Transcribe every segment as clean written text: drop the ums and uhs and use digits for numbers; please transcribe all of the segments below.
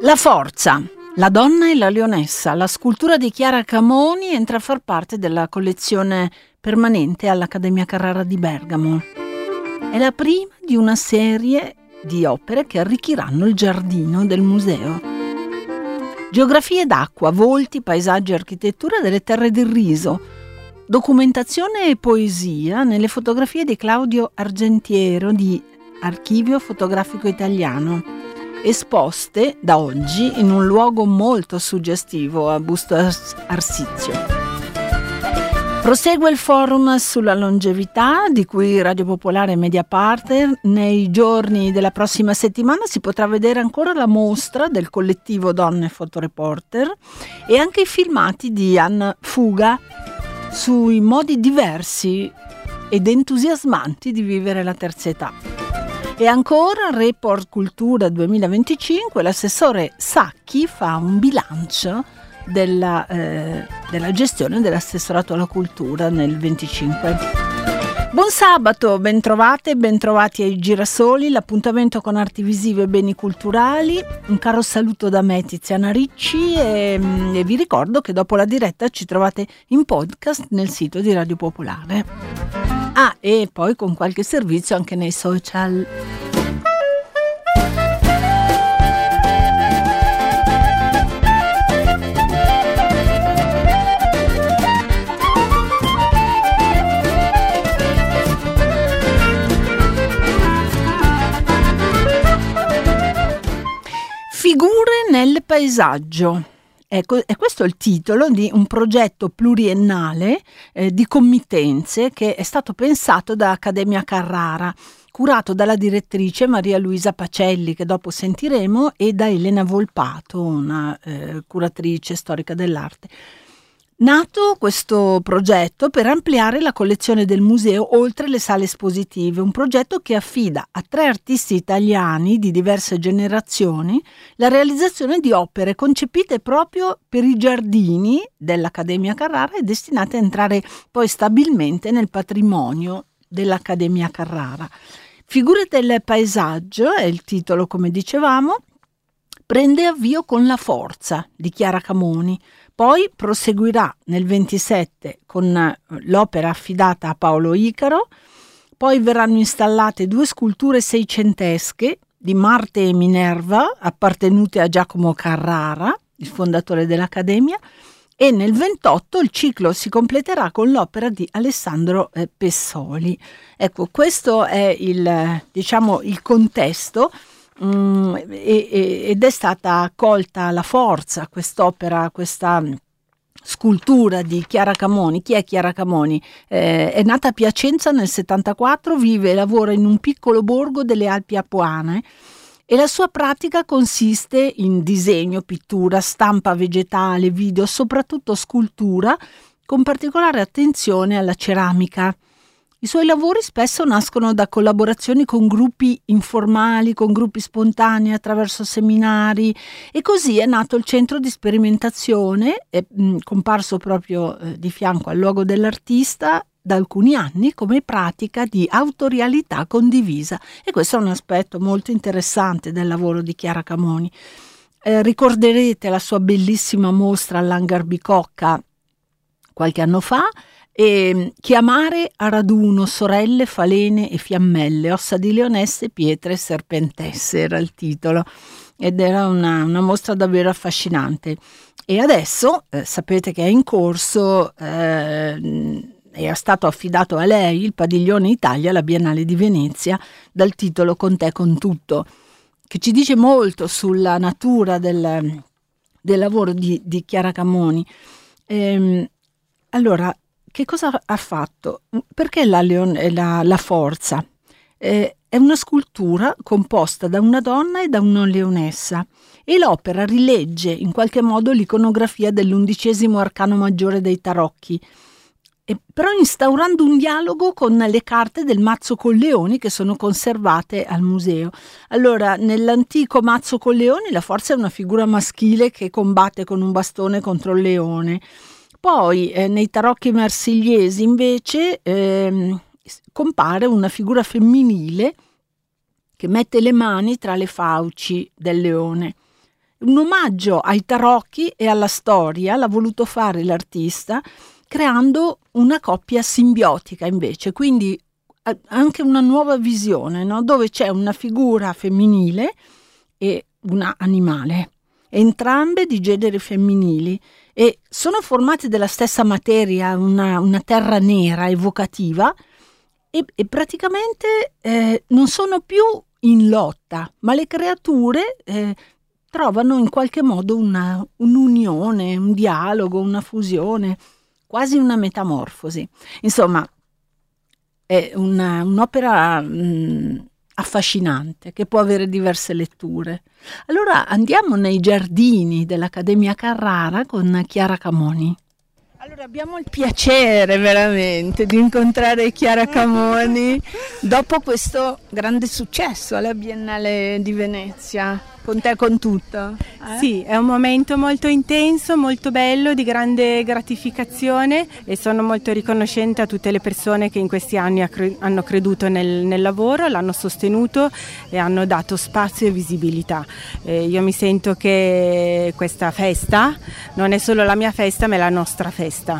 La forza, la donna e la leonessa, la scultura di Chiara Camoni entra a far parte della collezione permanente all'Accademia Carrara di Bergamo. È la prima di una serie di opere che arricchiranno il giardino del museo. Geografie d'acqua, volti, paesaggi e architettura delle terre del Riso, documentazione e poesia nelle fotografie di Claudio Argentiero di Archivio Fotografico Italiano, esposte da oggi in un luogo molto suggestivo a Busto Arsizio. Prosegue il forum sulla longevità di cui Radio Popolare è media partner. Nei giorni della prossima settimana si potrà vedere ancora la mostra del collettivo Donne Fotoreporter e anche i filmati di Anna Fuga sui modi diversi ed entusiasmanti di vivere la terza età. E ancora Report Cultura 2025, l'assessore Sacchi fa un bilancio della gestione dell'assessorato alla cultura nel 25. Buon sabato, bentrovate e bentrovati ai Girasoli, l'appuntamento con arti visive e beni culturali. Un caro saluto da me, Tiziana Ricci, e vi ricordo che dopo la diretta ci trovate in podcast nel sito di Radio Popolare. E poi con qualche servizio anche nei social. Figure nel paesaggio. Ecco, è questo il titolo di un progetto pluriennale di committenze che è stato pensato da Accademia Carrara, curato dalla direttrice Maria Luisa Pacelli, che dopo sentiremo, e da Elena Volpato, una curatrice storica dell'arte. Nato questo progetto per ampliare la collezione del museo oltre le sale espositive, un progetto che affida a 3 artisti italiani di diverse generazioni la realizzazione di opere concepite proprio per i giardini dell'Accademia Carrara e destinate a entrare poi stabilmente nel patrimonio dell'Accademia Carrara. Figure del paesaggio è il titolo, come dicevamo, prende avvio con La forza di Chiara Camoni. Poi proseguirà nel 27 con l'opera affidata a Paolo Icaro, poi verranno installate 2 sculture seicentesche di Marte e Minerva appartenute a Giacomo Carrara, il fondatore dell'Accademia, e nel 28 il ciclo si completerà con l'opera di Alessandro Pessoli. Ecco, questo è il contesto. Ed è stata accolta La forza, quest'opera, questa scultura di Chiara Camoni. Chi è Chiara Camoni? È nata a Piacenza nel 74, vive e lavora in un piccolo borgo delle Alpi Apuane e la sua pratica consiste in disegno, pittura, stampa vegetale, video, soprattutto scultura, con particolare attenzione alla ceramica. I suoi lavori spesso nascono da collaborazioni con gruppi informali, con gruppi spontanei, attraverso seminari, e così è nato il centro di sperimentazione, comparso proprio di fianco al luogo dell'artista da alcuni anni come pratica di autorialità condivisa. E questo è un aspetto molto interessante del lavoro di Chiara Camoni. Ricorderete la sua bellissima mostra all'Hangar Bicocca qualche anno fa, e Chiamare a raduno sorelle, falene e fiammelle, ossa di leonesse, pietre e serpentesse era il titolo, ed era una mostra davvero affascinante. E adesso sapete che è in corso, è stato affidato a lei il Padiglione Italia alla Biennale di Venezia dal titolo Con te con tutto, che ci dice molto sulla natura del lavoro di Chiara Camoni. Allora, che cosa ha fatto? Perché la forza? È una scultura composta da una donna e da una leonessa, e l'opera rilegge in qualche modo l'iconografia dell'11° arcano maggiore dei tarocchi, però instaurando un dialogo con le carte del mazzo con leoni che sono conservate al museo. Allora, nell'antico mazzo con leoni la forza è una figura maschile che combatte con un bastone contro il leone. Poi nei tarocchi marsigliesi invece compare una figura femminile che mette le mani tra le fauci del leone. un omaggio ai tarocchi e alla storia, l'ha voluto fare l'artista, creando una coppia simbiotica invece, quindi anche una nuova visione, no? Dove c'è una figura femminile e una animale, entrambe di generi femminili, e sono formate della stessa materia, una terra nera evocativa, e praticamente non sono più in lotta, ma le creature trovano in qualche modo un'unione, un dialogo, una fusione, quasi una metamorfosi. Insomma, è un'opera affascinante che può avere diverse letture. Allora andiamo nei giardini dell'Accademia Carrara con Chiara Camoni. Allora abbiamo il piacere veramente di incontrare Chiara Camoni dopo questo grande successo alla Biennale di Venezia. Con te, con tutto. Sì, è un momento molto intenso, molto bello, di grande gratificazione, e sono molto riconoscente a tutte le persone che in questi anni hanno creduto nel lavoro, l'hanno sostenuto e hanno dato spazio e visibilità. Io mi sento che questa festa non è solo la mia festa, ma è la nostra festa.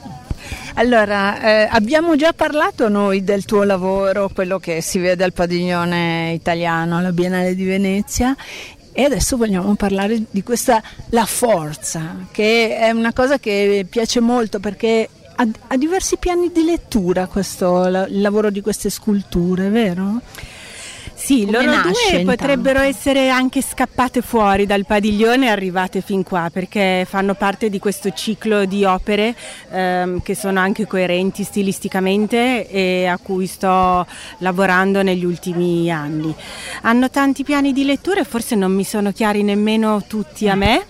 Allora, abbiamo già parlato noi del tuo lavoro, quello che si vede al padiglione italiano alla Biennale di Venezia, e adesso vogliamo parlare di questa La Forza, che è una cosa che piace molto perché ha diversi piani di lettura il lavoro di queste sculture, vero? Sì, loro due potrebbero essere anche scappate fuori dal padiglione e arrivate fin qua, perché fanno parte di questo ciclo di opere che sono anche coerenti stilisticamente e a cui sto lavorando negli ultimi anni. Hanno tanti piani di lettura e forse non mi sono chiari nemmeno tutti a me,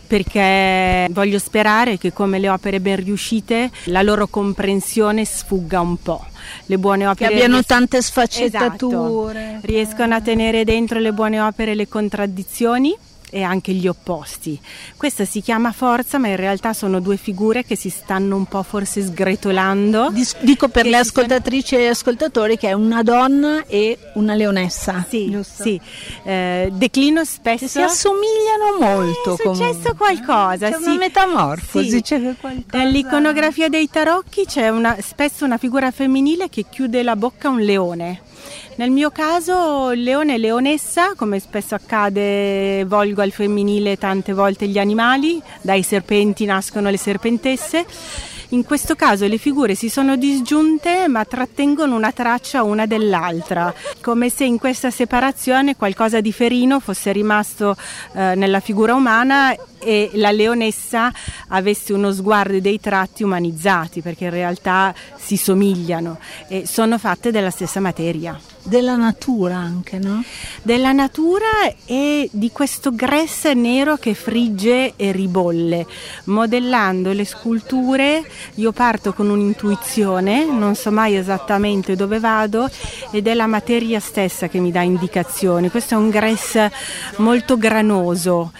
perché voglio sperare che, come le opere ben riuscite, la loro comprensione sfugga un po'. Le buone opere che abbiano tante sfaccettature. Esatto, riescono a tenere dentro le buone opere le contraddizioni e anche gli opposti. Questa si chiama forza, ma in realtà sono due figure che si stanno un po' forse sgretolando. Dico per le ascoltatrici e ascoltatori che è una donna e una leonessa. Sì, giusto? Sì. Declino spesso. Che si assomigliano molto. È successo qualcosa. C'è una metamorfosi. Sì. C'è qualcosa. Nell'iconografia dei tarocchi c'è spesso una figura femminile che chiude la bocca a un leone. Nel mio caso il leone e leonessa, come spesso accade, volgo al femminile tante volte gli animali, dai serpenti nascono le serpentesse. In questo caso le figure si sono disgiunte ma trattengono una traccia una dell'altra, come se in questa separazione qualcosa di ferino fosse rimasto nella figura umana e la leonessa avesse uno sguardo e dei tratti umanizzati, perché in realtà si somigliano e sono fatte della stessa materia. Della natura anche, no? Della natura e di questo grès nero che frigge e ribolle. Modellando le sculture io parto con un'intuizione, non so mai esattamente dove vado, ed è la materia stessa che mi dà indicazioni. Questo è un grès molto granoso,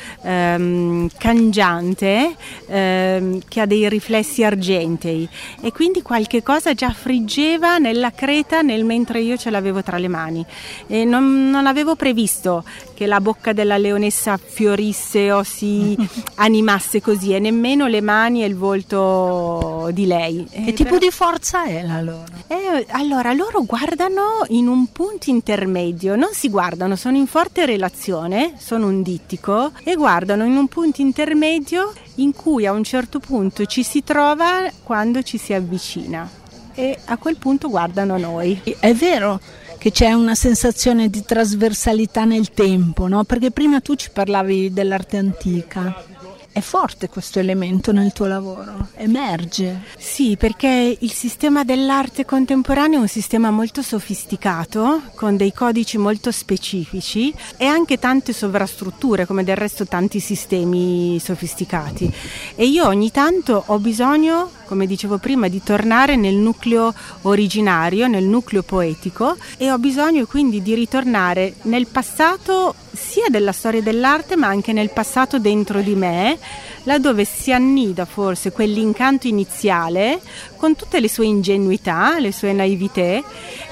cangiante, che ha dei riflessi argentei, e quindi qualche cosa già friggeva nella creta mentre io ce l'avevo tra le mani, e non avevo previsto che la bocca della leonessa fiorisse o si animasse così, e nemmeno le mani e il volto di lei. Che tipo di forza è la loro? Allora, loro guardano in un punto intermedio, non si guardano, sono in forte relazione, sono un dittico, e guardano in un punto intermedio in cui a un certo punto ci si trova quando ci si avvicina, e a quel punto guardano noi. È vero che c'è una sensazione di trasversalità nel tempo, no? Perché prima tu ci parlavi dell'arte antica. È forte questo elemento nel tuo lavoro? Emerge? Sì, perché il sistema dell'arte contemporanea è un sistema molto sofisticato, con dei codici molto specifici e anche tante sovrastrutture, come del resto tanti sistemi sofisticati. E io ogni tanto ho bisogno, come dicevo prima, di tornare nel nucleo originario, nel nucleo poetico, e ho bisogno quindi di ritornare nel passato sia della storia dell'arte, ma anche nel passato dentro di me, laddove si annida forse quell'incanto iniziale con tutte le sue ingenuità, le sue naività,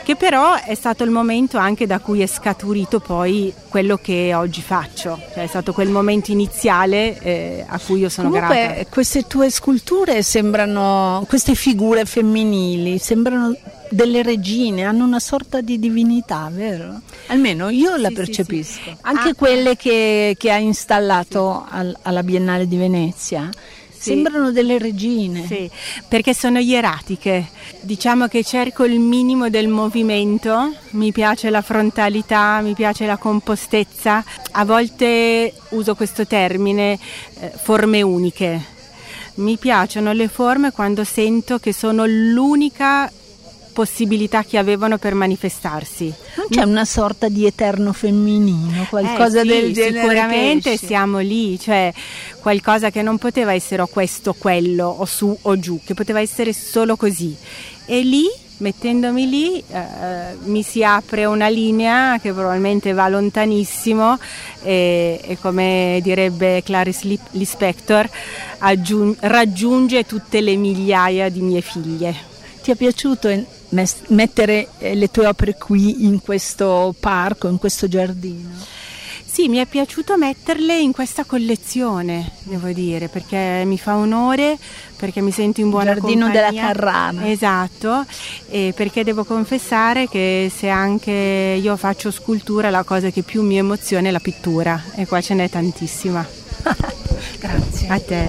che però è stato il momento anche da cui è scaturito poi quello che oggi faccio, cioè è stato quel momento iniziale a cui io sono grata. Queste tue sculture sembrano, queste figure femminili sembrano delle regine, hanno una sorta di divinità, vero? Almeno io la percepisco. Sì. Anche quelle che ha installato alla Biennale di Venezia. Sembrano delle regine. Sì, perché sono ieratiche. Diciamo che cerco il minimo del movimento, mi piace la frontalità, mi piace la compostezza. A volte uso questo termine, forme uniche. Mi piacciono le forme quando sento che sono l'unica possibilità che avevano per manifestarsi. Non c'è una sorta di eterno femminino, qualcosa del genere? Sicuramente siamo lì, cioè qualcosa che non poteva essere o questo o quello o su o giù, che poteva essere solo così. E lì, mettendomi lì, mi si apre una linea che probabilmente va lontanissimo e come direbbe Clarice Lispector, raggiunge tutte le migliaia di mie figlie. Ti è piaciuto mettere le tue opere qui in questo parco, in questo giardino? Sì, mi è piaciuto metterle in questa collezione, devo dire, perché mi fa onore, perché mi sento in buona compagnia. Giardino della Carrara. Esatto, e perché devo confessare che se anche io faccio scultura, la cosa che più mi emoziona è la pittura, e qua ce n'è tantissima. Grazie. A te.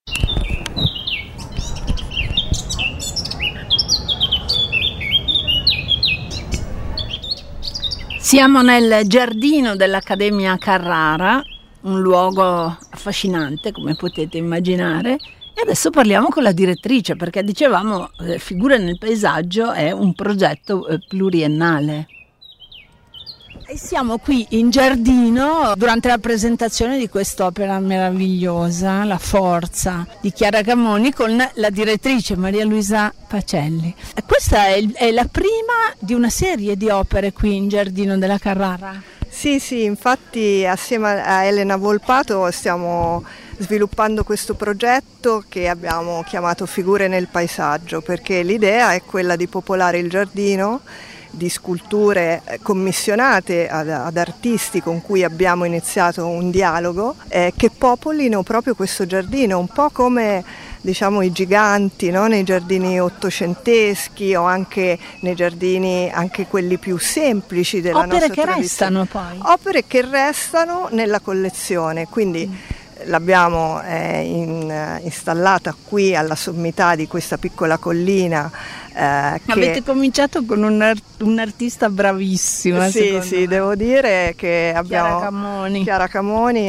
Siamo nel giardino dell'Accademia Carrara, un luogo affascinante come potete immaginare, e adesso parliamo con la direttrice perché dicevamo Figure nel paesaggio è un progetto pluriennale. E siamo qui in giardino durante la presentazione di quest'opera meravigliosa, La Forza, di Chiara Camoni, con la direttrice Maria Luisa Pacelli. Questa è la prima di una serie di opere qui in Giardino della Carrara. Sì, infatti assieme a Elena Volpato stiamo sviluppando questo progetto che abbiamo chiamato Figure nel paesaggio, perché l'idea è quella di popolare il giardino di sculture commissionate ad artisti con cui abbiamo iniziato un dialogo che popolino proprio questo giardino, un po' come diciamo i giganti, no? Nei giardini ottocenteschi o anche nei giardini anche quelli più semplici della nostra tradizione. Opere che restano poi? Opere che restano nella collezione, quindi l'abbiamo installata qui alla sommità di questa piccola collina. Avete cominciato con un artista bravissima. Sì, devo dire che abbiamo Chiara Camoni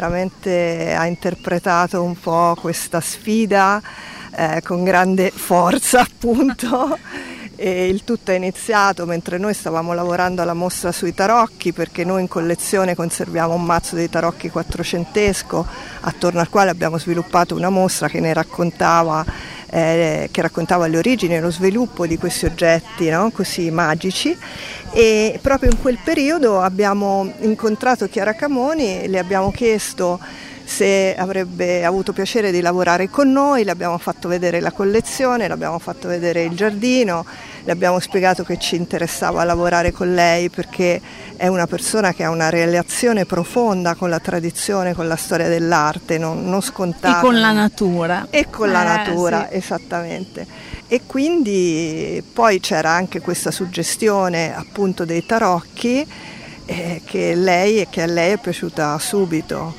ha interpretato un po' questa sfida con grande forza, appunto. E il tutto è iniziato mentre noi stavamo lavorando alla mostra sui tarocchi, perché noi in collezione conserviamo un mazzo dei tarocchi quattrocentesco attorno al quale abbiamo sviluppato una mostra che raccontava le origini e lo sviluppo di questi oggetti, no? Così magici, e proprio in quel periodo abbiamo incontrato Chiara Camoni, le abbiamo chiesto se avrebbe avuto piacere di lavorare con noi, le abbiamo fatto vedere la collezione, le abbiamo fatto vedere il giardino, le abbiamo spiegato che ci interessava lavorare con lei perché è una persona che ha una relazione profonda con la tradizione, con la storia dell'arte, non scontata. E con la natura. E con la natura, sì. Esattamente. E quindi poi c'era anche questa suggestione appunto dei tarocchi che a lei è piaciuta subito.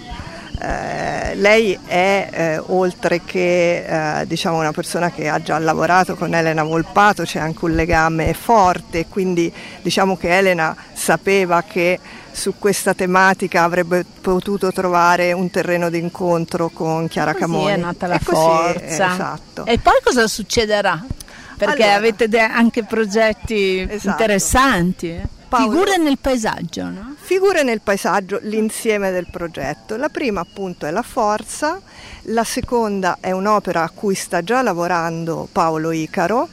Lei è oltre che diciamo una persona che ha già lavorato con Elena Volpato, c'è anche un legame forte, quindi diciamo che Elena sapeva che su questa tematica avrebbe potuto trovare un terreno d'incontro con Chiara Camoni. Così è nata la forza. Esatto. E poi cosa succederà? Perché allora, avete anche progetti interessanti. Figure nel paesaggio, no? Figure nel paesaggio, l'insieme del progetto. La prima appunto è La Forza, la seconda è un'opera a cui sta già lavorando Paolo Icaro,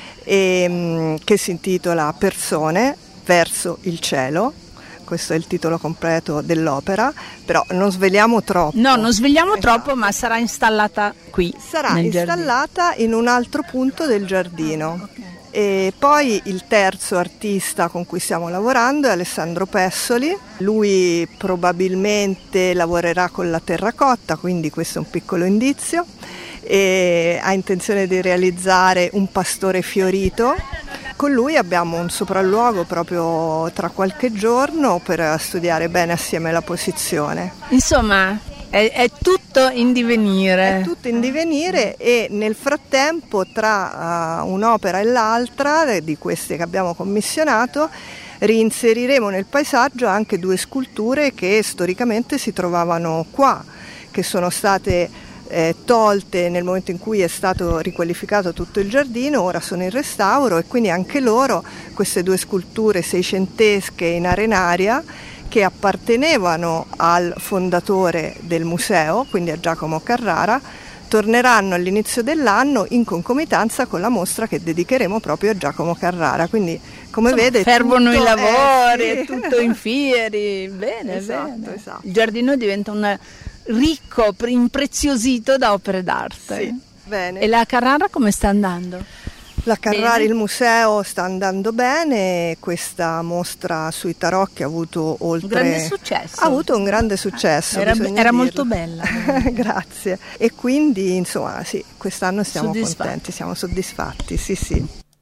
che si intitola Persone verso il cielo. Questo è il titolo completo dell'opera, però non sveliamo troppo. No, non sveliamo troppo, ma sarà installata qui. Sarà installata in un altro punto del giardino. Okay. E poi il terzo artista con cui stiamo lavorando è Alessandro Pessoli. Lui probabilmente lavorerà con la terracotta, quindi questo è un piccolo indizio, e ha intenzione di realizzare un pastore fiorito. Con lui abbiamo un sopralluogo proprio tra qualche giorno per studiare bene assieme la posizione. Insomma, è tutto in divenire. È tutto in divenire, e nel frattempo tra un'opera e l'altra di queste che abbiamo commissionato reinseriremo nel paesaggio anche 2 sculture che storicamente si trovavano qua, che sono state tolte nel momento in cui è stato riqualificato tutto il giardino. Ora sono in restauro, e quindi anche loro, queste 2 sculture seicentesche in arenaria che appartenevano al fondatore del museo, quindi a Giacomo Carrara, torneranno all'inizio dell'anno in concomitanza con la mostra che dedicheremo proprio a Giacomo Carrara. Quindi, come vede, fervono tutto i lavori, sì. è tutto in fieri. Bene, Esatto, bene. esatto. Il giardino diventa un ricco, impreziosito da opere d'arte. Sì, bene. E la Carrara come sta andando? La Carrara, Bene. il museo sta andando bene. Questa mostra sui tarocchi ha avuto Un grande successo. Ha avuto un grande successo. Era dirlo. molto bella. Grazie. E quindi, insomma, sì, quest'anno siamo Soddisfatti. contenti, siamo soddisfatti, sì, sì.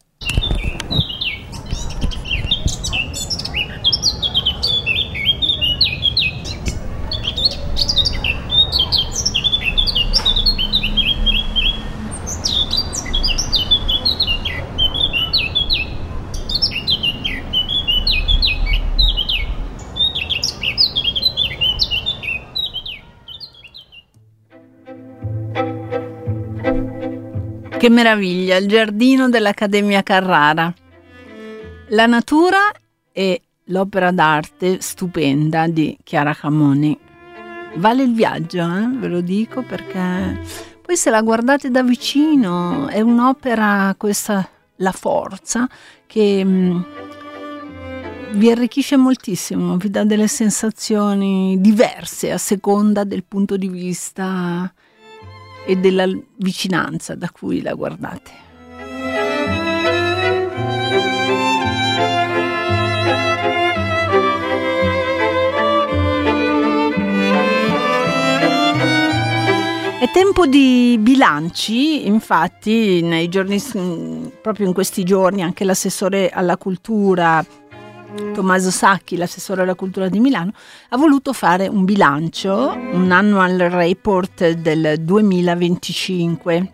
Che meraviglia, il giardino dell'Accademia Carrara. La natura e l'opera d'arte stupenda di Chiara Camoni. Vale il viaggio, ve lo dico, perché poi se la guardate da vicino è un'opera, questa, La Forza, che vi arricchisce moltissimo, vi dà delle sensazioni diverse a seconda del punto di vista e della vicinanza da cui la guardate. È tempo di bilanci, infatti nei giorni, proprio in questi giorni, anche l'assessore alla cultura Tommaso Sacchi, l'assessore alla cultura di Milano, ha voluto fare un bilancio, un annual report del 2025.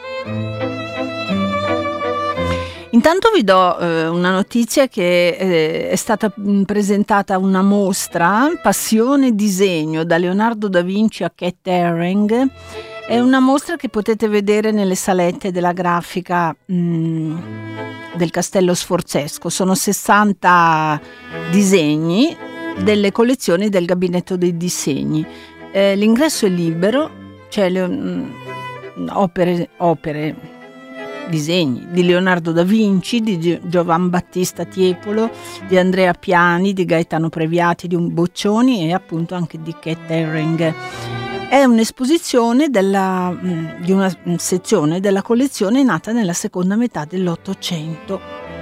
Intanto vi do una notizia che è stata presentata una mostra, Passione Disegno, da Leonardo da Vinci a Cat Haring. È una mostra che potete vedere nelle salette della grafica del Castello Sforzesco. Sono 60 disegni delle collezioni del Gabinetto dei Disegni. L'ingresso è libero, c'è opere, disegni di Leonardo da Vinci, di Giovan Battista Tiepolo, di Andrea Piani, di Gaetano Previati, di Boccioni e appunto anche di Cat Haring. È un'esposizione di una sezione della collezione nata nella seconda metà dell'Ottocento.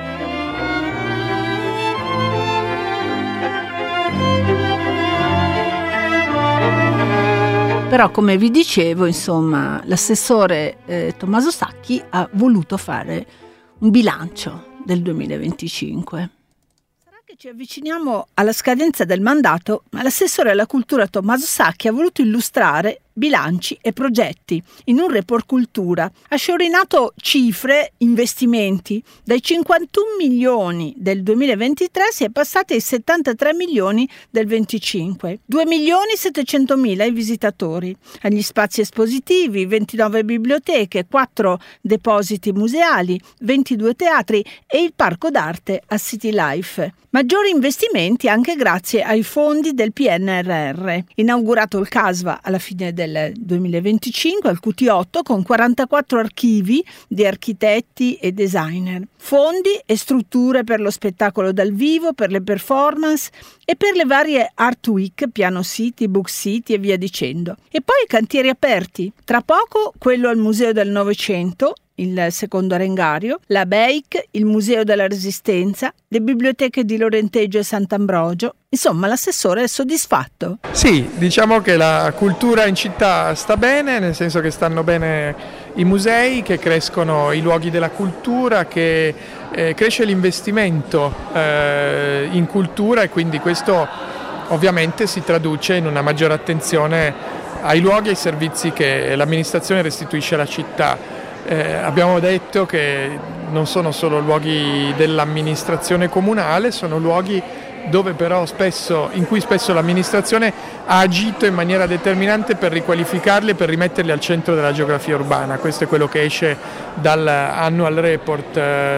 Però, come vi dicevo, insomma, l'assessore Tommaso Sacchi ha voluto fare un bilancio del 2025. Sarà che ci avviciniamo alla scadenza del mandato, ma l'assessore alla cultura Tommaso Sacchi ha voluto illustrare bilanci e progetti in un report cultura. Ha sciorinato cifre, investimenti. Dai 51 milioni del 2023 si è passati ai 73 milioni del 25. 2 milioni 700 mila i visitatori. Agli spazi espositivi, 29 biblioteche, 4 depositi museali, 22 teatri e il parco d'arte a City Life. Maggiori investimenti anche grazie ai fondi del PNRR. Inaugurato il CASVA alla fine del 2025 al QT8 con 44 archivi di architetti e designer. Fondi e strutture per lo spettacolo dal vivo, per le performance e per le varie Art Week, Piano City, Book City e via dicendo. E poi cantieri aperti. Tra poco quello al Museo del Novecento il secondo arengario, la BEIC, il Museo della Resistenza, le biblioteche di Lorenteggio e Sant'Ambrogio. Insomma, l'assessore è soddisfatto. Sì, diciamo che la cultura in città sta bene, nel senso che stanno bene i musei, che crescono i luoghi della cultura, che cresce l'investimento in cultura, e quindi questo ovviamente si traduce in una maggiore attenzione ai luoghi e ai servizi che l'amministrazione restituisce alla città. Abbiamo detto che non sono solo luoghi dell'amministrazione comunale, sono luoghi dove però in cui spesso l'amministrazione ha agito in maniera determinante per riqualificarli e per rimetterli al centro della geografia urbana. Questo è quello che esce dall'annual report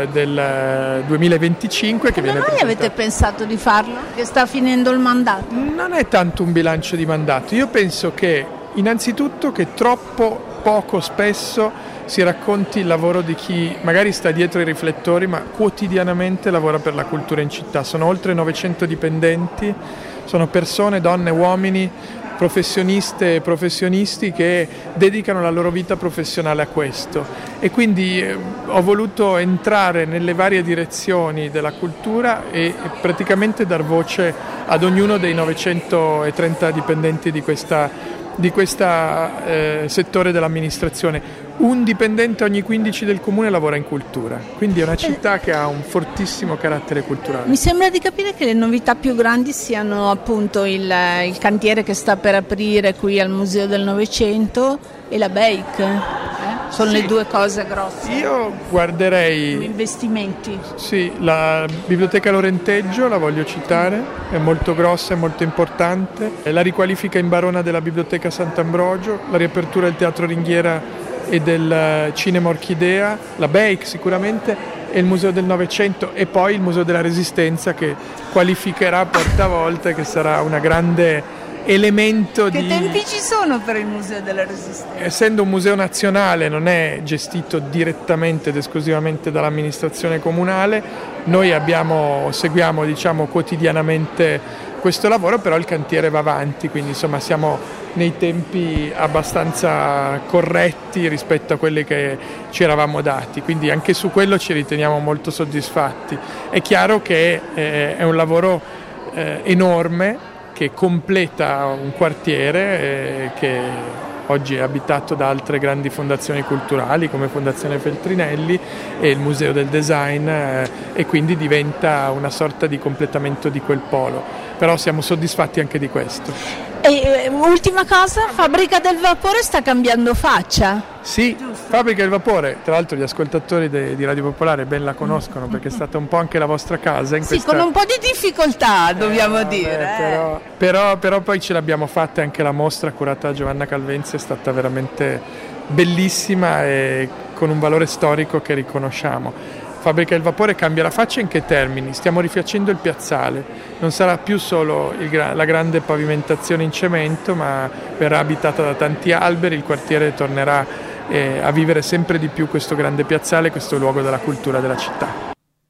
del 2025. Come mai avete pensato di farlo? Che sta finendo il mandato? Non è tanto un bilancio di mandato, io penso che innanzitutto che troppo poco spesso si racconti il lavoro di chi magari sta dietro i riflettori ma quotidianamente lavora per la cultura in città. Sono oltre 900 dipendenti, sono persone, donne, uomini, professioniste e professionisti che dedicano la loro vita professionale a questo, e quindi ho voluto entrare nelle varie direzioni della cultura e praticamente dar voce ad ognuno dei 930 dipendenti di questo settore dell'amministrazione. Un dipendente ogni 15 del comune lavora in cultura, quindi è una città che ha un fortissimo carattere culturale. Mi sembra di capire che le novità più grandi siano appunto il cantiere che sta per aprire qui al Museo del Novecento e la BEIC. Sono le due cose grosse. Io guarderei investimenti. Sì, la biblioteca Lorenteggio la voglio citare, è molto grossa, è molto importante. La riqualifica in Barona della biblioteca Sant'Ambrogio, la riapertura del Teatro Ringhiera e del Cinema Orchidea, la BEIC sicuramente, e il Museo del Novecento, e poi il Museo della Resistenza che qualificherà portavolte, che sarà una grande elemento Che tempi ci sono per il Museo della Resistenza? Essendo un museo nazionale, non è gestito direttamente ed esclusivamente dall'amministrazione comunale, noi seguiamo quotidianamente questo lavoro, però il cantiere va avanti, quindi insomma siamo nei tempi abbastanza corretti rispetto a quelli che ci eravamo dati, quindi anche su quello ci riteniamo molto soddisfatti. È chiaro che è un lavoro enorme, che completa un quartiere che oggi è abitato da altre grandi fondazioni culturali come Fondazione Feltrinelli e il Museo del Design, e quindi diventa una sorta di completamento di quel polo, però siamo soddisfatti anche di questo. E ultima cosa, Fabbrica del Vapore sta cambiando faccia. Sì, giusto. Fabbrica del Vapore, tra l'altro gli ascoltatori di Radio Popolare ben la conoscono perché è stata un po' anche la vostra casa. Con un po' di difficoltà dobbiamo dire. Però poi ce l'abbiamo fatta, anche la mostra curata da Giovanna Calvenzi è stata veramente bellissima e con un valore storico che riconosciamo. Fabbrica del Vapore cambia la faccia in che termini? Stiamo rifacendo il piazzale, non sarà più solo la grande pavimentazione in cemento, ma verrà abitata da tanti alberi, il quartiere tornerà a vivere sempre di più questo grande piazzale, questo luogo della cultura della città.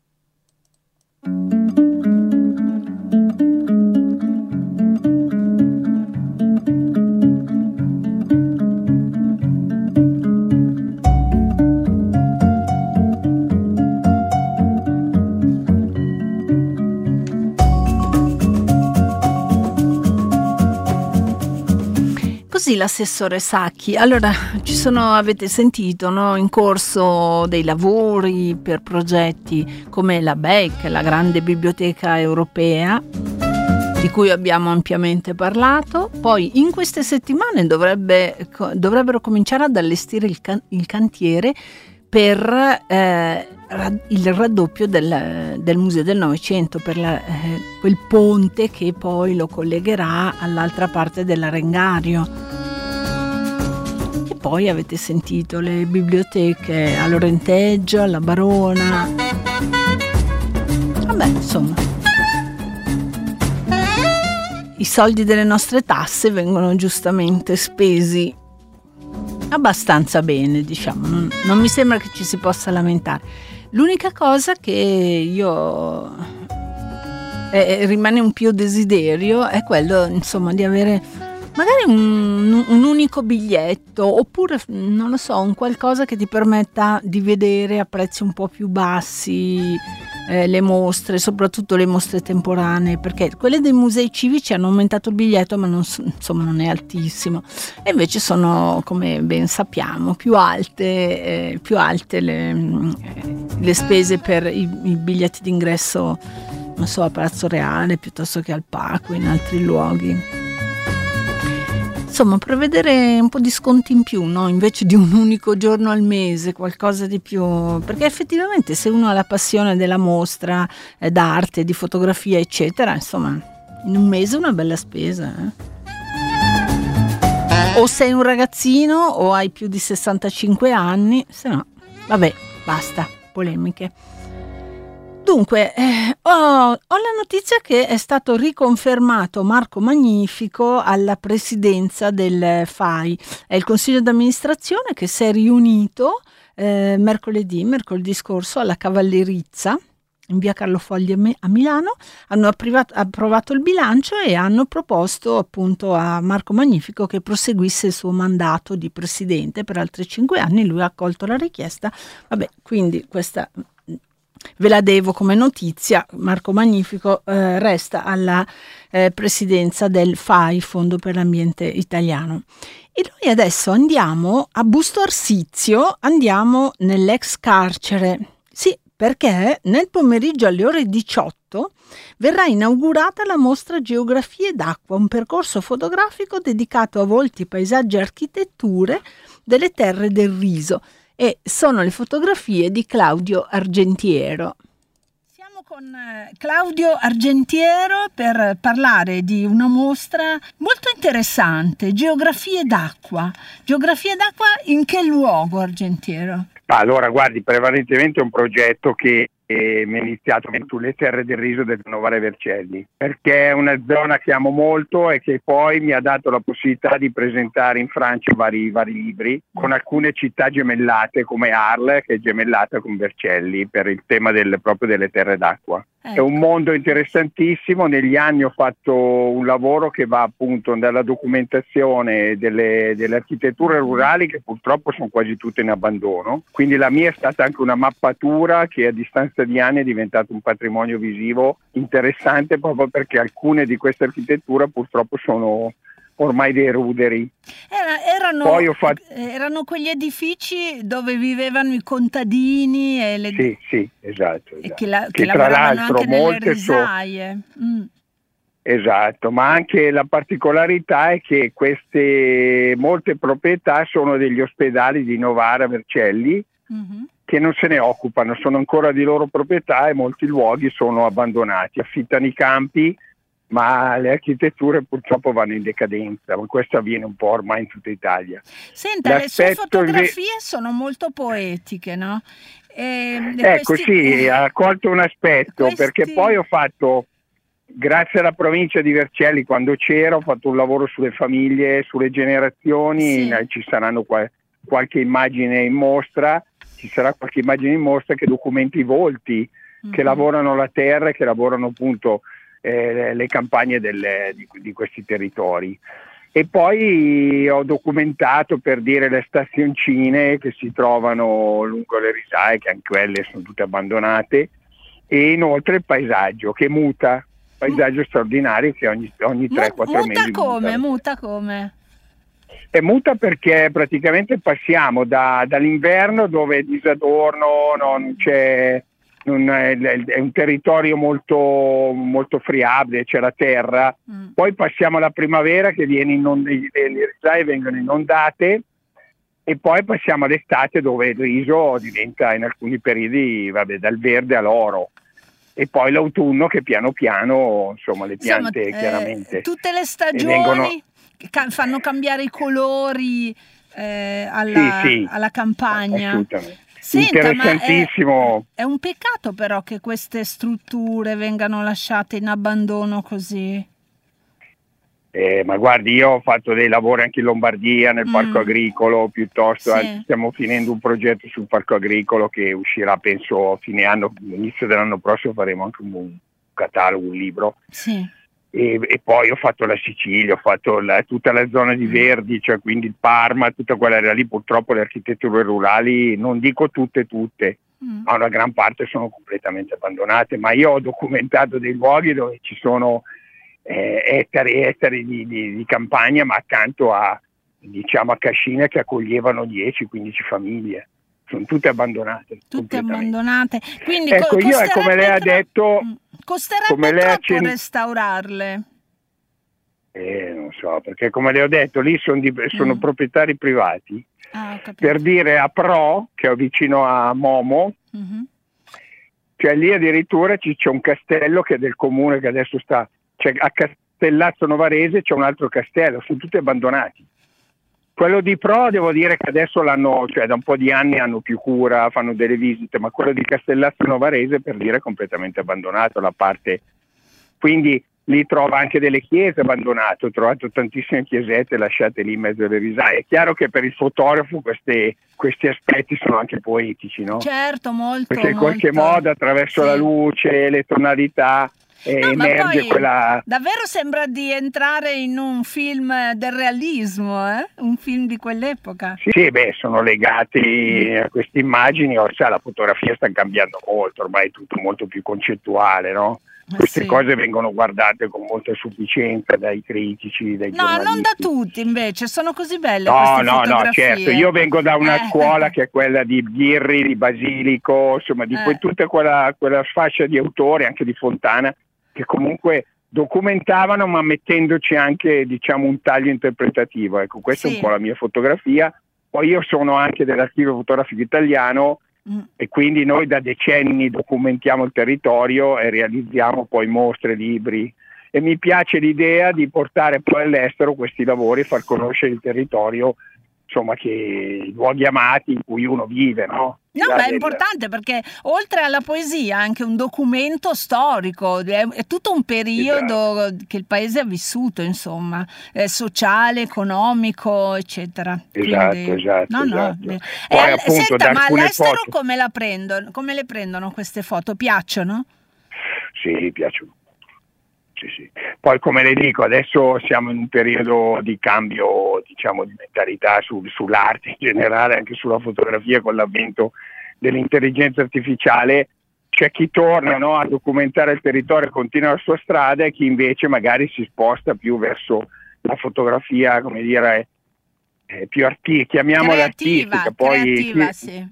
Così l'assessore Sacchi. Allora, avete sentito, no? In corso dei lavori per progetti come la BEIC, la grande biblioteca europea, di cui abbiamo ampiamente parlato. Poi in queste settimane dovrebbero cominciare ad allestire il cantiere per il raddoppio del Museo del Novecento, per quel ponte che poi lo collegherà all'altra parte dell'Arengario. E poi avete sentito le biblioteche a Lorenteggio, alla Barona. Vabbè, insomma, i soldi delle nostre tasse vengono giustamente spesi abbastanza bene, diciamo, non mi sembra che ci si possa lamentare. L'unica cosa che io rimane un pio desiderio è quello, insomma, di avere Magari un unico biglietto, oppure non lo so, un qualcosa che ti permetta di vedere a prezzi un po' più bassi le mostre, soprattutto le mostre temporanee, perché quelle dei musei civici hanno aumentato il biglietto, ma non è altissimo, e invece sono, come ben sappiamo, più alte le spese per i biglietti d'ingresso, non so, a Palazzo Reale piuttosto che al Parco, in altri luoghi. Insomma, prevedere un po' di sconti in più, no? Invece di un unico giorno al mese, qualcosa di più, perché effettivamente se uno ha la passione della mostra, d'arte, di fotografia, eccetera, insomma, in un mese è una bella spesa. O sei un ragazzino o hai più di 65 anni, se no, vabbè, basta, polemiche. Dunque, ho la notizia che è stato riconfermato Marco Magnifico alla presidenza del FAI. È il consiglio d'amministrazione che si è riunito mercoledì scorso alla Cavallerizza, in via Carlo Fogli a Milano. Hanno approvato il bilancio e hanno proposto appunto a Marco Magnifico che proseguisse il suo mandato di presidente per altri 5 anni. Lui ha accolto la richiesta. Vabbè, quindi questa... ve la devo come notizia. Marco Magnifico resta alla presidenza del FAI, Fondo per l'Ambiente Italiano. E noi adesso andiamo a Busto Arsizio, andiamo nell'ex carcere. Sì, perché nel pomeriggio alle ore 18 verrà inaugurata la mostra Geografie d'acqua, un percorso fotografico dedicato a volti, paesaggi e architetture delle terre del Riso. E sono le fotografie di Claudio Argentiero. Siamo con Claudio Argentiero per parlare di una mostra molto interessante, Geografie d'acqua. Geografie d'acqua in che luogo, Argentiero? Allora, guardi, prevalentemente è un progetto che mi è iniziato sulle terre del Riso del Novare Vercelli, perché è una zona che amo molto e che poi mi ha dato la possibilità di presentare in Francia vari libri con alcune città gemellate come Arles, che è gemellata con Vercelli per il tema proprio delle terre d'acqua. È un mondo interessantissimo. Negli anni ho fatto un lavoro che va appunto dalla documentazione delle architetture rurali, che purtroppo sono quasi tutte in abbandono, quindi la mia è stata anche una mappatura che a distanza di anni è diventato un patrimonio visivo interessante, proprio perché alcune di queste architetture purtroppo sono ormai dei ruderi. Erano quegli edifici dove vivevano i contadini e le... Sì, esatto. E che lavoravano anche nelle risaie. Esatto, ma anche la particolarità è che molte proprietà sono degli ospedali di Novara Vercelli, che non se ne occupano, sono ancora di loro proprietà e molti luoghi sono abbandonati, affittano i campi, ma le architetture purtroppo vanno in decadenza, ma questo avviene un po' ormai in tutta Italia. Senta, le sue fotografie sono molto poetiche, no? Sì, ha colto un aspetto, perché poi ho fatto, grazie alla provincia di Vercelli, quando c'era, ho fatto un lavoro sulle famiglie, sulle generazioni, ci saranno qualche immagine in mostra, che documenti i volti, che lavorano la terra e che lavorano appunto le campagne di questi territori. E poi ho documentato, per dire, le stazioncine che si trovano lungo le risaie, che anche quelle sono tutte abbandonate, e inoltre il paesaggio che muta, paesaggio straordinario che ogni 3-4 mesi muta come? E muta perché praticamente passiamo dall'inverno, dove è disadorno, non c'è, è un territorio molto, molto friabile, c'è la terra, poi passiamo alla primavera che le risaie vengono inondate, e poi passiamo all'estate dove il riso diventa in alcuni periodi dal verde all'oro, e poi l'autunno che piano piano, insomma, le piante chiaramente tutte le stagioni fanno cambiare i colori alla campagna. Assolutamente. Senta, interessantissimo. Ma è un peccato però che queste strutture vengano lasciate in abbandono così. Ma guardi, io ho fatto dei lavori anche in Lombardia, nel parco agricolo, piuttosto. Stiamo finendo un progetto sul parco agricolo che uscirà, penso, a fine anno, all'inizio dell'anno prossimo faremo anche un catalogo, un libro. Sì. e poi ho fatto la Sicilia, ho fatto tutta la zona di Verdi, cioè quindi il Parma, tutta quella area lì. Purtroppo le architetture rurali, non dico tutte, ma una gran parte sono completamente abbandonate, ma io ho documentato dei luoghi dove ci sono ettari e ettari di campagna, ma accanto a, diciamo, a cascine che accoglievano 10-15 famiglie. Sono tutte abbandonate. Tutte abbandonate. Quindi ecco, io come lei ha detto, costerebbe troppo restaurarle. Non so, perché come le ho detto, lì sono proprietari privati. Per dire a Pro, che è vicino a Momo, cioè lì addirittura c'è un castello che è del comune, che adesso sta, cioè a Castellazzo Novarese c'è un altro castello, sono tutti abbandonati. Quello di Pro devo dire che adesso cioè da un po' di anni hanno più cura, fanno delle visite, ma quello di Castellazzo Novarese, per dire, è completamente abbandonato la parte. Quindi lì trova anche delle chiese abbandonate, ho trovato tantissime chiesette lasciate lì in mezzo alle risaie. È chiaro che per il fotografo questi aspetti sono anche poetici, no? Certo, molto. Perché in qualche modo attraverso la luce, le tonalità, emerge quella... Davvero sembra di entrare in un film del realismo, un film di quell'epoca. Sì, sono legati a queste immagini. La fotografia sta cambiando molto, ormai è tutto molto più concettuale, no? Queste cose vengono guardate con molta sufficienza dai critici, dai giornalisti. No, non da tutti invece, sono così belle queste fotografie. No, certo, io vengo da una scuola che è quella di Ghirri, di Basilico, insomma di tutta quella fascia di autori, anche di Fontana, che comunque documentavano ma mettendoci anche, diciamo, un taglio interpretativo. Ecco, questa è un po' la mia fotografia. Poi io sono anche dell'Archivio Fotografico Italiano e quindi noi da decenni documentiamo il territorio e realizziamo poi mostre, libri, e mi piace l'idea di portare poi all'estero questi lavori e far conoscere il territorio, insomma, che i luoghi amati in cui uno vive, no? No, ma è importante perché oltre alla poesia è anche un documento storico, è tutto un periodo che il paese ha vissuto, insomma, sociale, economico, eccetera. Esatto. Poi, appunto, senta, ma all'estero come le prendono queste foto? Piacciono? Sì, piacciono. Sì. Poi, come le dico, adesso siamo in un periodo di cambio, diciamo, di mentalità sull'arte in generale, anche sulla fotografia, con l'avvento dell'intelligenza artificiale. C'è chi torna, no, a documentare il territorio e continua la sua strada, e chi invece magari si sposta più verso la fotografia, come dire, più chiamiamola artistica. Creativa,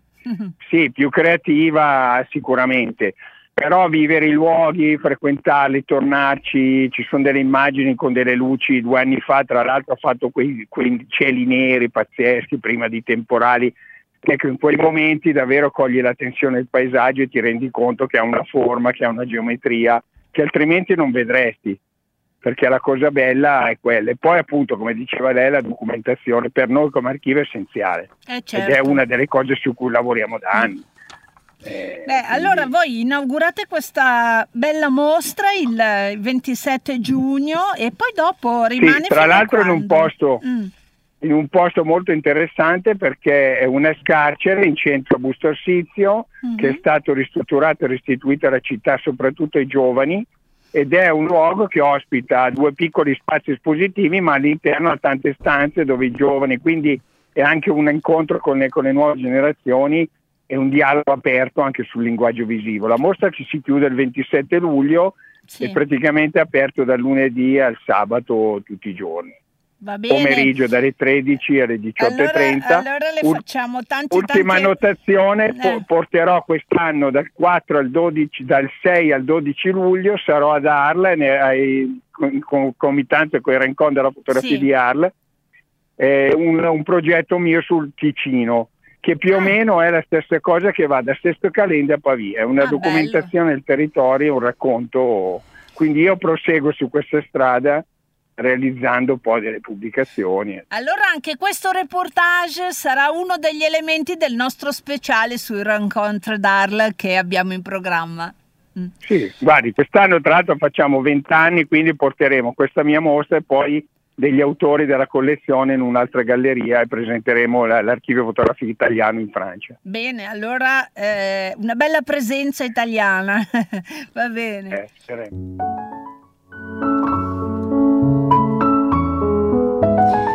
sì, più creativa sicuramente. Però vivere i luoghi, frequentarli, tornarci, ci sono delle immagini con delle luci. 2 anni fa, tra l'altro, ho fatto quei cieli neri pazzeschi prima di temporali. Ecco, in quei momenti davvero cogli l'attenzione del paesaggio e ti rendi conto che ha una forma, che ha una geometria che altrimenti non vedresti, perché la cosa bella è quella. E poi, appunto, come diceva lei, la documentazione per noi come archivio è essenziale, certo. Ed è una delle cose su cui lavoriamo da anni. Allora voi inaugurate questa bella mostra il 27 giugno e poi dopo rimane tra l'altro in un posto molto interessante, perché è un ex-carcere in centro a Busto Arsizio, che è stato ristrutturato e restituito alla città, soprattutto ai giovani, ed è un luogo che ospita 2 piccoli spazi espositivi, ma all'interno ha tante stanze dove i giovani, quindi è anche un incontro con le nuove generazioni e un dialogo aperto anche sul linguaggio visivo. La mostra si chiude il 27 luglio e praticamente è aperto dal lunedì al sabato tutti i giorni. Va bene. Pomeriggio dalle 13 alle 18:30. Allora le facciamo ultima notazione, porterò quest'anno dal 6 al 12 luglio, sarò ad Arles, in concomitanza con il Rincon della fotografia di Arles, un progetto mio sul Ticino, che più o meno è la stessa cosa, che va da Sesto Calende a Pavia, è una documentazione del territorio, un racconto, quindi io proseguo su questa strada realizzando poi delle pubblicazioni. Allora anche questo reportage sarà uno degli elementi del nostro speciale sui Rencontre d'Arles che abbiamo in programma. Sì, guardi, quest'anno tra l'altro facciamo 20 anni, quindi porteremo questa mia mostra e poi degli autori della collezione in un'altra galleria e presenteremo l'Archivio Fotografico Italiano in Francia. Bene, allora una bella presenza italiana. Va bene. Speriamo.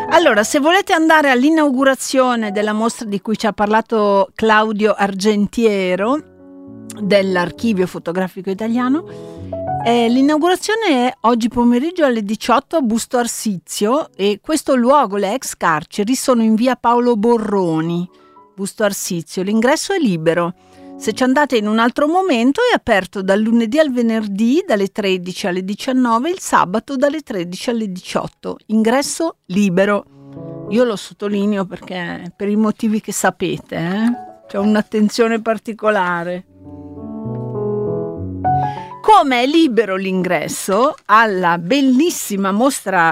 Allora, se volete andare all'inaugurazione della mostra di cui ci ha parlato Claudio Argentiero dell'Archivio Fotografico Italiano, l'inaugurazione è oggi pomeriggio alle 18 a Busto Arsizio, e questo luogo, le ex carceri, sono in via Paolo Borroni, Busto Arsizio. L'ingresso è libero. Se ci andate in un altro momento è aperto dal lunedì al venerdì dalle 13 alle 19, il sabato dalle 13 alle 18. Ingresso libero. Io lo sottolineo perché per i motivi che sapete, c'è un'attenzione particolare. Come è libero l'ingresso alla bellissima mostra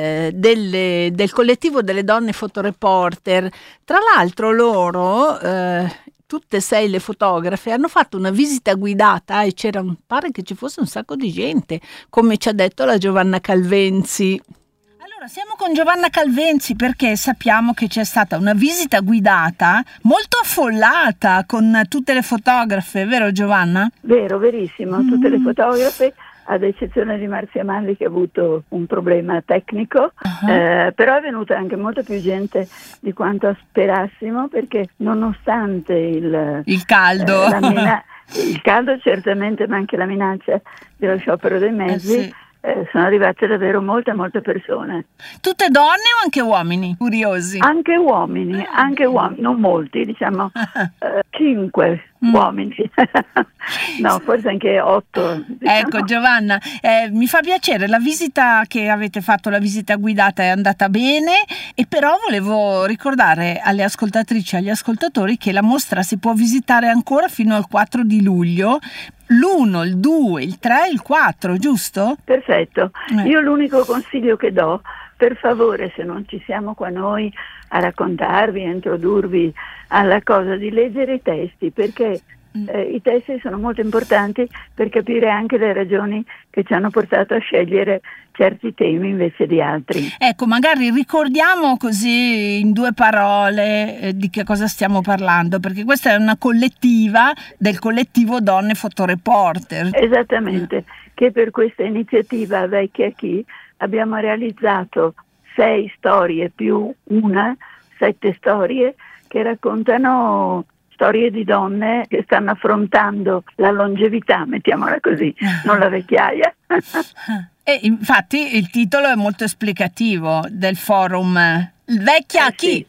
del collettivo delle donne fotoreporter. Tra l'altro loro, tutte e 6 le fotografe, hanno fatto una visita guidata e pare che ci fosse un sacco di gente, come ci ha detto la Giovanna Calvenzi. Allora, siamo con Giovanna Calvenzi perché sappiamo che c'è stata una visita guidata molto affollata con tutte le fotografe, vero Giovanna? Vero, verissimo, tutte le fotografe, ad eccezione di Marzia Manli che ha avuto un problema tecnico, però è venuta anche molta più gente di quanto sperassimo, perché nonostante il caldo, il caldo certamente, ma anche la minaccia dello sciopero dei mezzi, sì. Sono arrivate davvero molte persone. Tutte donne o anche uomini curiosi? Anche uomini, non molti, diciamo 5 uomini, no, forse anche 8. Diciamo. Ecco Giovanna, mi fa piacere, la visita che avete fatto, la visita guidata è andata bene, e però volevo ricordare alle ascoltatrici e agli ascoltatori che la mostra si può visitare ancora fino al 4 di luglio, l'1, il 2, il 3, il 4, giusto? Perfetto. Io l'unico consiglio che do, per favore, se non ci siamo qua noi a raccontarvi, a introdurvi alla cosa, di leggere i testi, perché i testi sono molto importanti per capire anche le ragioni che ci hanno portato a scegliere certi temi invece di altri. Ecco, magari ricordiamo così in 2 parole di che cosa stiamo parlando, perché questa è una collettiva del collettivo Donne Fotoreporter. Esattamente, che per questa iniziativa Vecchia Chi abbiamo realizzato 6 storie più 7 storie che raccontano storie di donne che stanno affrontando la longevità, mettiamola così, non la vecchiaia. E infatti il titolo è molto esplicativo del forum. Vecchia Chi? Sì.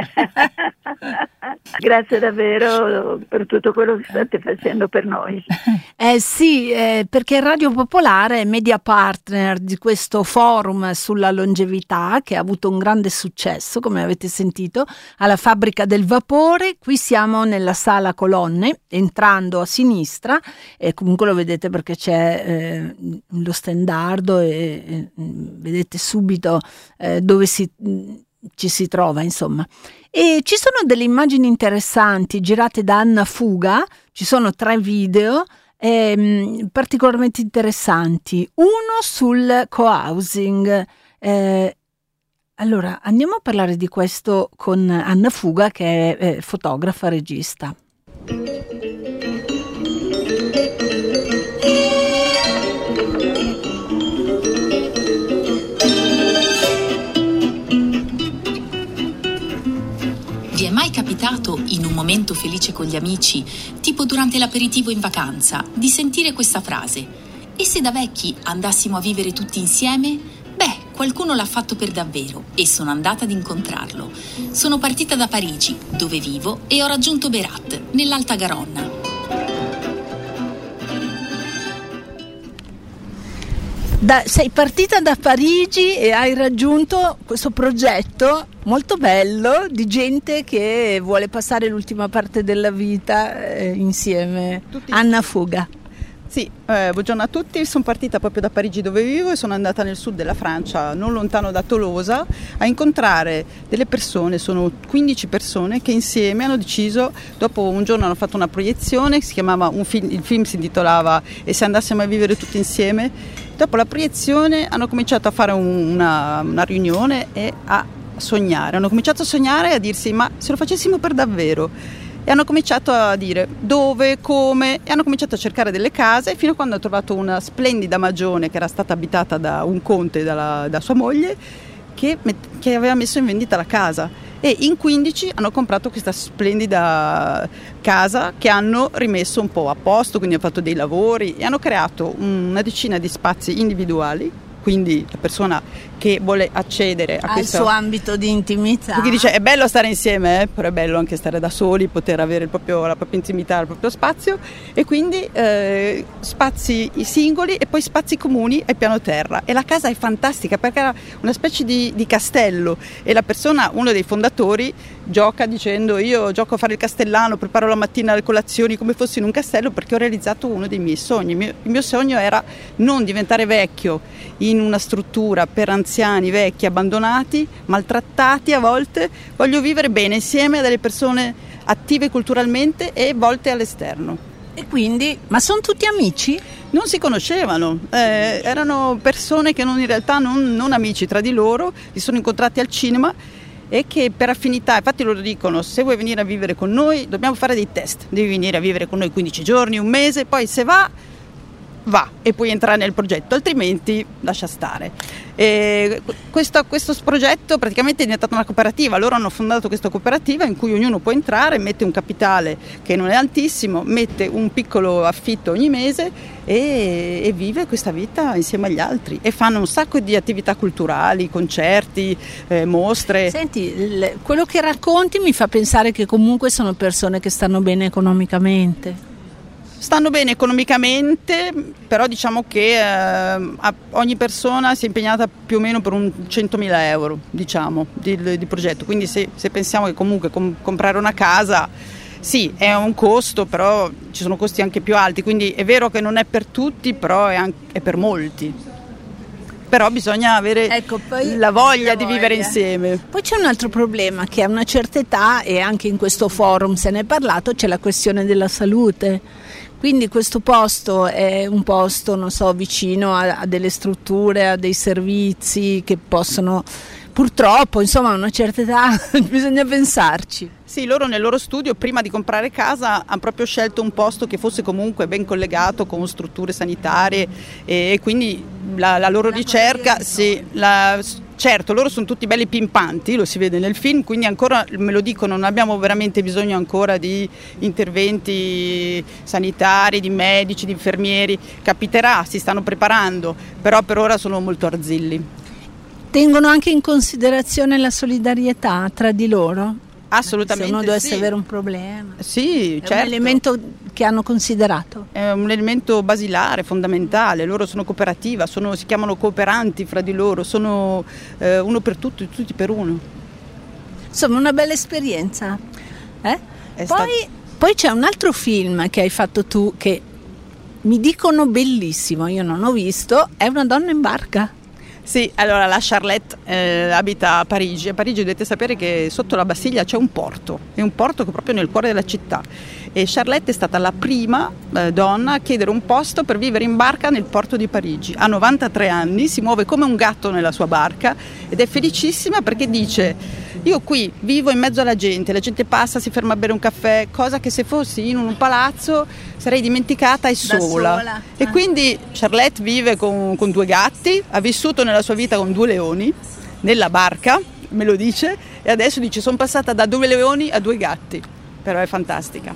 Grazie davvero per tutto quello che state facendo per noi. Sì, perché Radio Popolare è media partner di questo forum sulla longevità, che ha avuto un grande successo, come avete sentito, alla Fabbrica del Vapore. Qui siamo nella sala Colonne, entrando a sinistra, e comunque lo vedete perché c'è lo stendardo, e vedete subito dove ci si trova, insomma. E ci sono delle immagini interessanti girate da Anna Fuga, ci sono 3 video particolarmente interessanti, uno sul co-housing. Allora andiamo a parlare di questo con Anna Fuga, che è fotografa, regista. Vi è mai capitato, in un momento felice con gli amici, tipo durante l'aperitivo in vacanza, di sentire questa frase: e se da vecchi andassimo a vivere tutti insieme? Beh, qualcuno l'ha fatto per davvero e sono andata ad incontrarlo. Sono partita da Parigi, dove vivo, e ho raggiunto Berat, nell'Alta Garonna. Sei partita da Parigi e hai raggiunto questo progetto molto bello di gente che vuole passare l'ultima parte della vita insieme. Anna Fuga. Sì, buongiorno a tutti. Sono partita proprio da Parigi, dove vivo, e sono andata nel sud della Francia, non lontano da Tolosa, a incontrare delle persone. Sono 15 persone che insieme hanno deciso, dopo un giorno hanno fatto una proiezione, si chiamava il film si intitolava E se andassimo a vivere tutti insieme. Dopo la proiezione hanno cominciato a fare una riunione e a sognare. Hanno cominciato a sognare e a dirsi: ma se lo facessimo per davvero? E hanno cominciato a dire dove, come, e hanno cominciato a cercare delle case, fino a quando hanno trovato una splendida magione che era stata abitata da un conte e da sua moglie, che aveva messo in vendita la casa, e in 15 hanno comprato questa splendida casa che hanno rimesso un po' a posto, quindi hanno fatto dei lavori e hanno creato una decina di spazi individuali, quindi la persona che vuole accedere a questo suo ambito di intimità. Perché dice è bello stare insieme, però è bello anche stare da soli, poter avere la propria intimità, il proprio spazio, e quindi spazi singoli e poi spazi comuni al piano terra. E la casa è fantastica perché era una specie di castello, e la persona, uno dei fondatori, gioca dicendo: io gioco a fare il castellano, preparo la mattina le colazioni come fossi in un castello, perché ho realizzato uno dei miei sogni. Il mio sogno era non diventare vecchio in una struttura per anziani vecchi, abbandonati, maltrattati a volte. Voglio vivere bene insieme a delle persone attive culturalmente e volte all'esterno. E quindi, ma sono tutti amici? Non si conoscevano, erano persone che in realtà non amici tra di loro, li sono incontrati al cinema, e che per affinità, infatti loro dicono: se vuoi venire a vivere con noi dobbiamo fare dei test, devi venire a vivere con noi 15 giorni, un mese, poi se va e puoi entrare nel progetto, altrimenti lascia stare. E questo progetto praticamente è diventato una cooperativa. Loro hanno fondato questa cooperativa in cui ognuno può entrare, mette un capitale che non è altissimo, mette un piccolo affitto ogni mese e vive questa vita insieme agli altri, e fanno un sacco di attività culturali, concerti, mostre. Senti, quello che racconti mi fa pensare che comunque sono persone che stanno bene economicamente. Stanno bene economicamente, però diciamo che ogni persona si è impegnata più o meno per un 100.000 euro, diciamo, di progetto. Quindi se pensiamo che comunque comprare una casa, sì, è un costo, però ci sono costi anche più alti. Quindi è vero che non è per tutti, però è per molti. Però bisogna avere la voglia di vivere insieme. Poi c'è un altro problema, che a una certa età, e anche in questo forum se ne è parlato, c'è la questione della salute. Quindi questo posto è un posto, non so, vicino a delle strutture, a dei servizi che possono, purtroppo, insomma, a una certa età bisogna pensarci. Sì, loro nel loro studio, prima di comprare casa, hanno proprio scelto un posto che fosse comunque ben collegato con strutture sanitarie, e quindi la loro ricerca, certo, loro sono tutti belli pimpanti, lo si vede nel film, quindi ancora, me lo dicono, non abbiamo veramente bisogno ancora di interventi sanitari, di medici, di infermieri. Capiterà, si stanno preparando, però per ora sono molto arzilli. Tengono anche in considerazione la solidarietà tra di loro? Assolutamente. Se uno dovesse avere un problema. Sì, certo. È un elemento che hanno considerato. È un elemento basilare, fondamentale. Loro sono cooperativa, si chiamano cooperanti fra di loro, sono uno per tutti, tutti per uno. Insomma, una bella esperienza. Poi c'è un altro film che hai fatto tu che mi dicono bellissimo, io non ho visto, è Una donna in barca. Sì, allora la Charlotte abita a Parigi. A Parigi dovete sapere che sotto la Bastiglia c'è un porto, è un porto che è proprio nel cuore della città, e Charlotte è stata la prima donna a chiedere un posto per vivere in barca nel porto di Parigi. Ha 93 anni, si muove come un gatto nella sua barca ed è felicissima perché dice: io qui vivo in mezzo alla gente passa, si ferma a bere un caffè, cosa che se fossi in un palazzo sarei dimenticata e sola. E quindi Charlotte vive con 2 gatti, ha vissuto nella sua vita con 2 leoni nella barca, me lo dice, e adesso dice: sono passata da 2 leoni a 2 gatti, però è fantastica.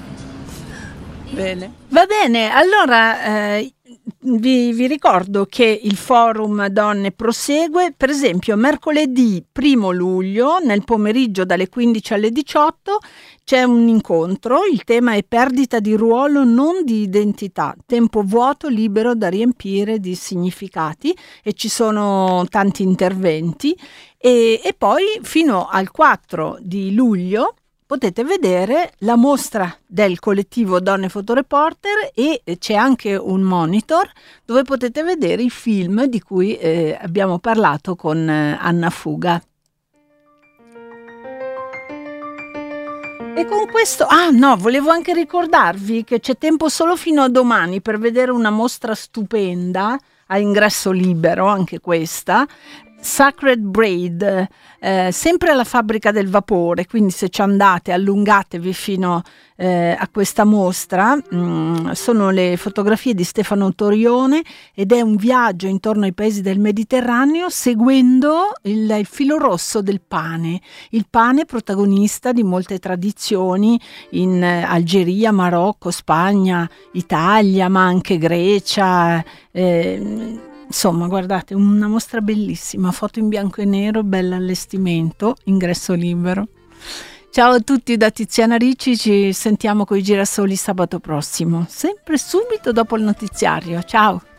Bene. Va bene, allora vi ricordo che il forum donne prosegue, per esempio mercoledì 1 luglio nel pomeriggio dalle 15 alle 18 c'è un incontro, il tema è perdita di ruolo, non di identità, tempo vuoto libero da riempire di significati, e ci sono tanti interventi, e poi fino al 4 di luglio potete vedere la mostra del collettivo Donne Fotoreporter, e c'è anche un monitor dove potete vedere i film di cui abbiamo parlato con Anna Fuga. E con questo, volevo anche ricordarvi che c'è tempo solo fino a domani per vedere una mostra stupenda a ingresso libero, anche questa, Sacred Braid, sempre alla Fabbrica del Vapore, quindi se ci andate allungatevi fino a questa mostra. Sono le fotografie di Stefano Torione ed è un viaggio intorno ai paesi del Mediterraneo seguendo il filo rosso del pane. Il pane protagonista di molte tradizioni in Algeria, Marocco, Spagna, Italia, ma anche Grecia. Insomma, guardate, una mostra bellissima, foto in bianco e nero, bell'allestimento, ingresso libero. Ciao a tutti da Tiziana Ricci, ci sentiamo con i Girasoli sabato prossimo, sempre subito dopo il notiziario. Ciao!